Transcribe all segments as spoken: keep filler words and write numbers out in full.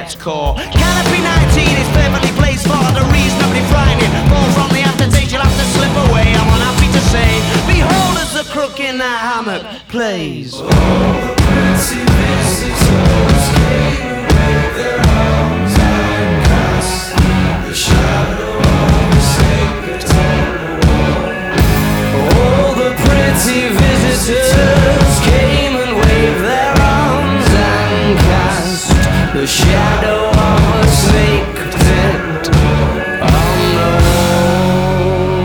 gets caught. Canopy nineteen is perfectly placed for the reasonably frightening. Fall from the aftertaste, you'll have to slip away. I'm unhappy to say, behold as the crook in the hammock plays. All the pretty visitors came with their arms and cast the shadow of a sacred on the wall. All the pretty visitors came and waved their arms and cast the shadow of a snake dead on the wall.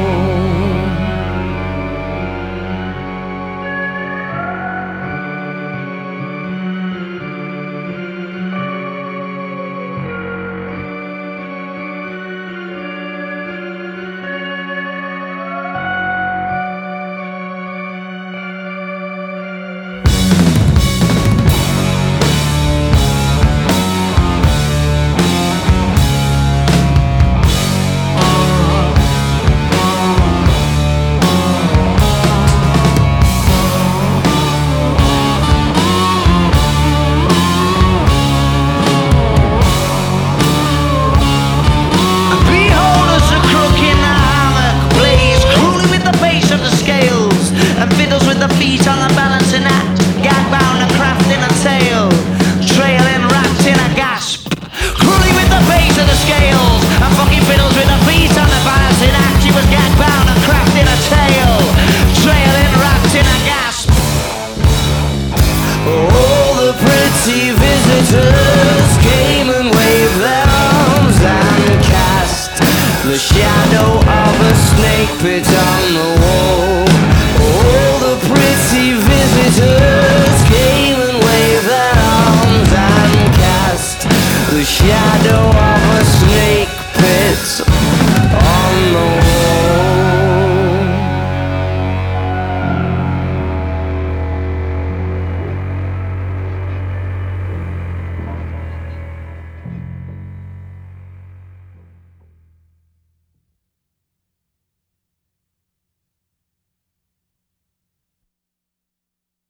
Feet on the balancing act, gag bound and craft in a tail, trailing wrapped in a gasp, cruelly with the base of the scales, and fucking fiddles with the feet on the balancing act. He was gag bound and craft in a tail, trailing wrapped in a gasp. All the pretty visitors came and waved their arms and cast the shadow of a snake pit on the wall.